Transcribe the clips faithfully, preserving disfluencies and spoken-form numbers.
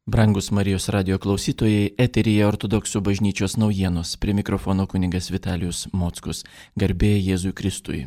Brangus Marijos radio klausytojai, eteryje Ortodoksų bažnyčios naujienos, prie mikrofono kunigas Vitalijus Mockus, garbė Jėzui Kristui.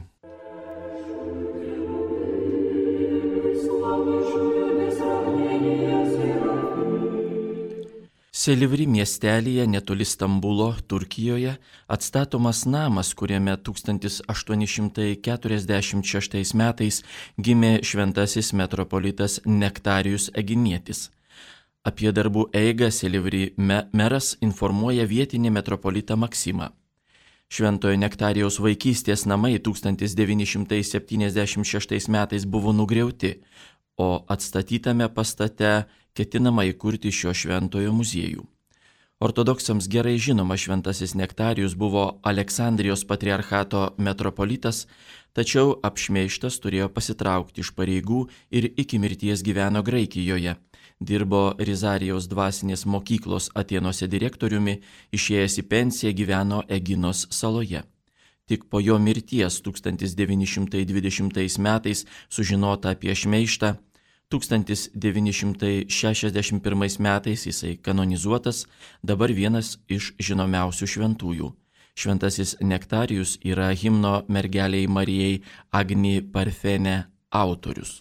Selivri miestelyje netoli Stambulo, Turkijoje, atstatomas namas, kuriame tūkstantis aštuoni šimtai keturiasdešimt šeštais metais gimė šventasis metropolitas Nektarijus Eginietis. Apie darbų eigą Selivri meras informuoja vietinį metropolitą Maksimą. Šventojo Nektarijaus vaikystės namai tūkstantis devyni šimtai septyniasdešimt šeštais metais buvo nugriauti, o atstatytame pastate ketinama įkurti šio šventojo muziejų. Ortodoksams gerai žinoma šventasis Nektarijus buvo Aleksandrijos patriarchato metropolitas, tačiau apšmeižtas turėjo pasitraukti iš pareigų ir iki mirties gyveno Graikijoje. Dirbo Rizarijaus dvasinės mokyklos Atėnuose direktoriumi, išėjęs į pensiją gyveno Eginos saloje. Tik po jo mirties tūkstantis devyni šimtai dvidešimtais metais sužinota apie šmeižtą. tūkstantis devyni šimtai šešiasdešimt pirmais metais jisai kanonizuotas, dabar vienas iš žinomiausių šventųjų. Šventasis Nektarijus yra himno mergelei Marijai Agni Parfene autorius.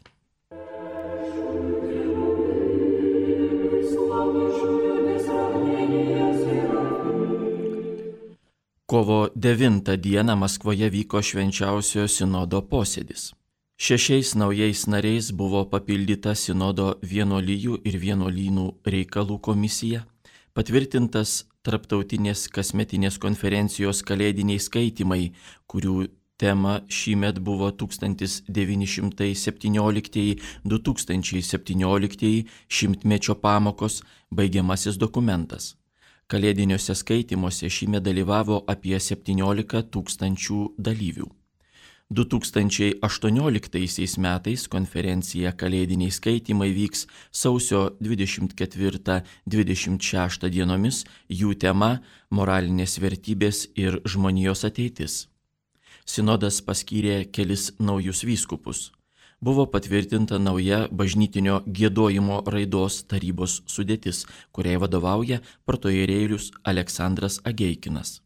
Kovo devintą dieną Maskvoje vyko švenčiausiojo sinodo posėdis. Šešiais naujais nariais buvo papildyta sinodo vienuolijų ir vienuolynų reikalų komisija, patvirtintas tarptautinės kasmetinės konferencijos kalėdiniai skaitymai, kurių tema šįmet buvo tūkstantis devyni šimtai septynioliktieji - du tūkstančiai septynioliktieji šimtmečio pamokos baigiamasis dokumentas. Kalėdiniuose skaitymuose šįmet dalyvavo apie septyniolika tūkstančių dalyvių. du tūkstančiai aštuonioliktaisiais metais konferencija Kalėdiniai skaitymai vyks sausio dvidešimt ketvirtą - dvidešimt šeštą dienomis, jų tema - moralinės vertybės ir žmonijos ateitis. Sinodas paskyrė kelis naujus vyskupus. Buvo patvirtinta nauja bažnytinio giedojimo raidos tarybos sudėtis, kuriai vadovauja protoierėjus Aleksandras Ageikinas.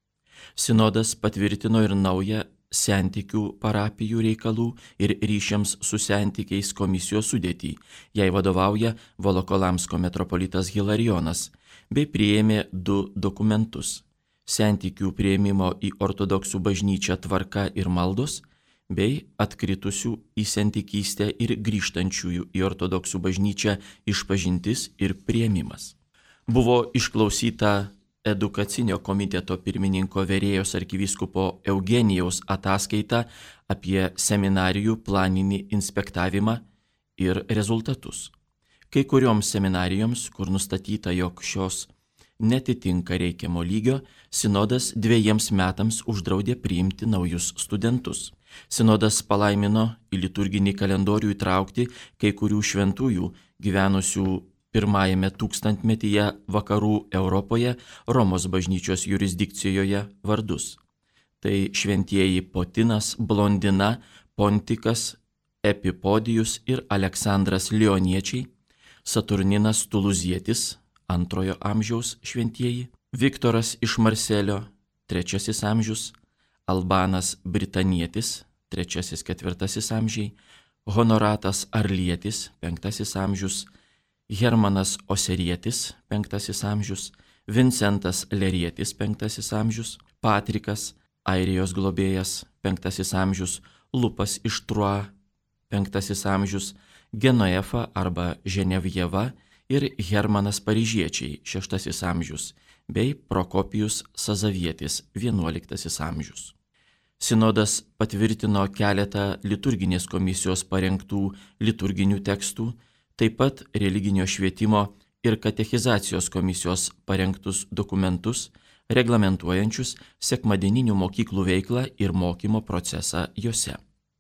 Sinodas patvirtino ir naują sentikių parapijų reikalų ir ryšiams su sentikiais komisijos sudėtį. Jai vadovauja Volokolamsko metropolitas Hilarijonas, bei priėmė du dokumentus - sentikių priėmimo į ortodoksų bažnyčią tvarka ir maldos, bei atkritusių į sentikystę ir grįžtančiųjų į ortodoksų bažnyčią išpažintis ir priėmimas. Buvo išklausyta edukacinio komiteto pirmininko Verėjos arkivyskupo Eugenijaus ataskaita apie seminarijų planinį inspektavimą ir rezultatus. Kai kurioms seminarijoms, kur nustatyta, jog šios netitinka reikiamo lygio, sinodas dviejiems metams uždraudė priimti naujus studentus. Sinodas palaimino į liturginį kalendorių įtraukti kai kurių šventųjų gyvenusių pirmajame tūkstantmetyje vakarų Europoje Romos bažnyčios jurisdikcijoje vardus. Tai šventieji Potinas, Blondina, Pontikas, Epipodijus ir Aleksandras Lioniečiai, Saturninas Tuluzietis, antrojo amžiaus šventieji, Viktoras iš Marselio, trečiasis amžius, Albanas Britanietis, trečiasis ketvirtasis amžiai, Honoratas Arlietis, penktasis amžius, Hermanas Oserietis, penktasis amžius, Vincentas Lerietis, penktasis amžius, Patrikas, Airijos globėjas, penktasis amžius, Lupas iš Trua, penktasis amžius, Genoefa arba Ženevjeva ir Hermanas Paryžiečiai, šeštasis amžius, bei Prokopijus Sazavietis, vienuoliktasis amžius. Sinodas patvirtino keletą liturginės komisijos parengtų liturginių tekstų, taip pat religinio švietimo ir katechizacijos komisijos parengtus dokumentus, reglamentuojančius sekmadieninių mokyklų veiklą ir mokymo procesą juose.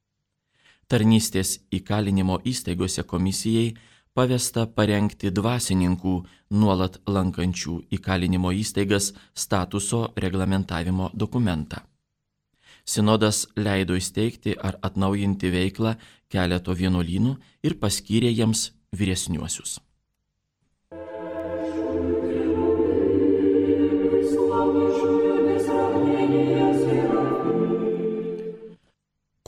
Tarnystės įkalinimo įstaigose komisijai pavesta parengti dvasininkų nuolat lankančių įkalinimo įstaigas statuso reglamentavimo dokumentą. Sinodas leido įsteigti ar atnaujinti veiklą keleto vienuolynų ir paskyrė jiems vyresniuosius.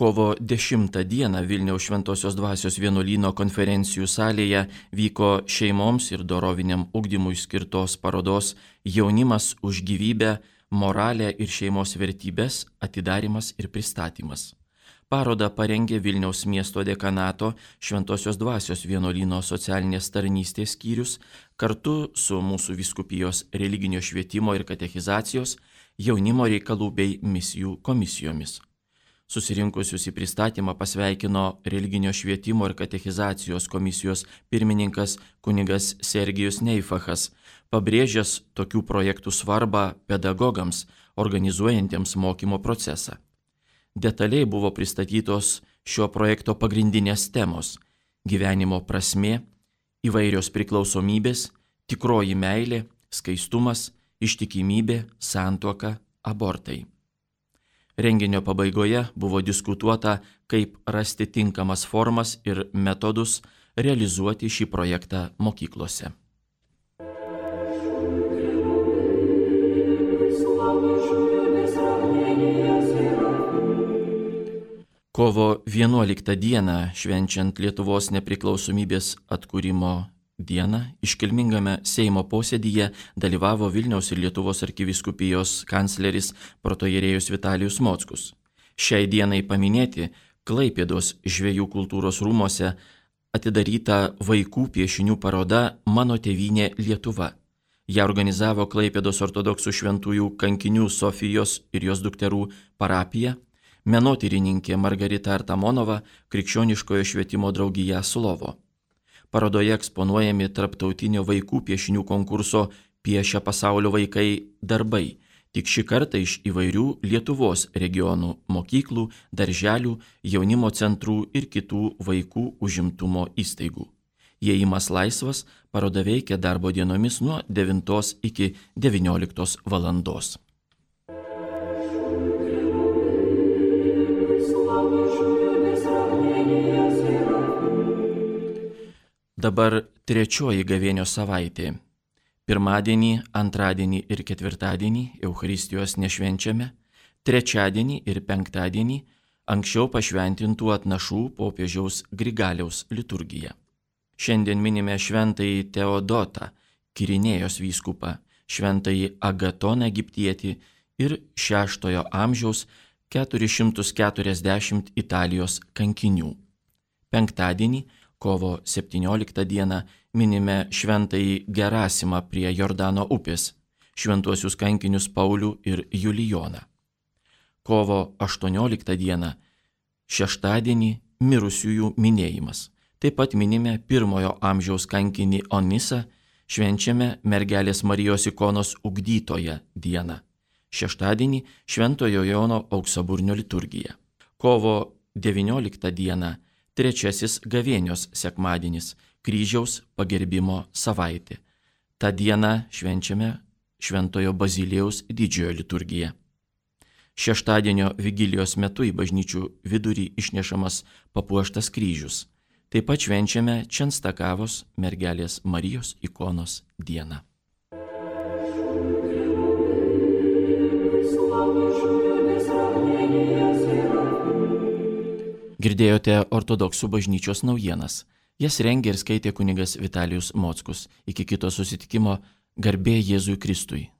Kovo dešimtą dieną Vilniaus Šventosios Dvasios vienuolyno konferencijų salėje vyko šeimoms ir doroviniam ugdymui skirtos parodos Jaunimas už gyvybę, moralę ir šeimos vertybės atidarymas ir pristatymas. Parodą parengė Vilniaus miesto dekanato Šventosios Dvasios vienuolyno socialinės tarnystės skyrius kartu su mūsų vyskupijos religinio švietimo ir katechizacijos, jaunimo reikalų bei misijų komisijomis. Susirinkusius į pristatymą pasveikino religinio švietimo ir katechizacijos komisijos pirmininkas kunigas Sergijus Neifachas, pabrėžęs tokių projektų svarbą pedagogams, organizuojantiems mokymo procesą. Detaliai buvo pristatytos šio projekto pagrindinės temos – gyvenimo prasmė, įvairios priklausomybės, tikroji meilė, skaistumas, ištikimybė, santuoka, abortai. Renginio pabaigoje buvo diskutuota, kaip rasti tinkamas formas ir metodus realizuoti šį projektą mokyklose. Kovo vienuoliktą dieną, švenčiant Lietuvos nepriklausomybės atkūrimo dieną, iškilmingame Seimo posėdyje dalyvavo Vilniaus ir Lietuvos arkivyskupijos kancleris protoierėjus Vitalijus Mockus. Šiai dienai paminėti Klaipėdos žvejų kultūros rūmose atidaryta vaikų piešinių paroda Mano tėvynė Lietuva. Ją organizavo Klaipėdos ortodoksų šventųjų kankinių Sofijos ir jos dukterų parapija, menotyrininkė Margarita Artamonova, Krikščioniškojo švietimo draugija Slovo. Parodoje eksponuojami tarptautinio vaikų piešinių konkurso Piešia pasaulio vaikai darbai, tik šį kartą iš įvairių Lietuvos regionų, mokyklų, darželių, jaunimo centrų ir kitų vaikų užimtumo įstaigų. Įėjimas laisvas, paroda veikia darbo dienomis nuo devintos iki devynioliktos valandos. Dabar trečioji gavėnios savaitė. Pirmadienį, antradienį ir ketvirtadienį Eucharistijos nešvenčiame, trečiadienį ir penktadienį anksčiau pašventintų atnašų popiežiaus Grigaliaus liturgiją. Šiandien minime šventąjį Teodotą, Kirinėjos vyskupą, šventąjį Agatoną Egiptietį ir šeštojo amžiaus keturis šimtus keturiasdešimt Italijos kankinių. Penktadienį, kovo septynioliktą dieną, minime šventąjį Gerasimą prie Jordano upės, šventuosius kankinius Paulių ir Julijoną. Kovo aštuonioliktą dieną, šeštadienį, mirusiųjų minėjimas. Taip pat minime pirmojo amžiaus kankinį Onisą, švenčiame mergelės Marijos ikonos ugdytoją dieną. Šeštadienį šventojo Jono auksaburnio liturgija. Kovo devynioliktą dieną, trečiasis gavėnios sekmadienis, kryžiaus pagerbimo savaitė. Ta diena švenčiame šventojo Baziliejaus didžiojo liturgiją. Šeštadienio vigilijos metu į bažnyčių vidurį išnešamas papuoštas kryžius. Taip pat švenčiame Čenstakavos mergelės Marijos ikonos dieną. Girdėjote ortodoksų bažnyčios naujienas. Jas rengė ir skaitė kunigas Vitalijus Mockus. Iki kito susitikimo, garbė Jėzui Kristui.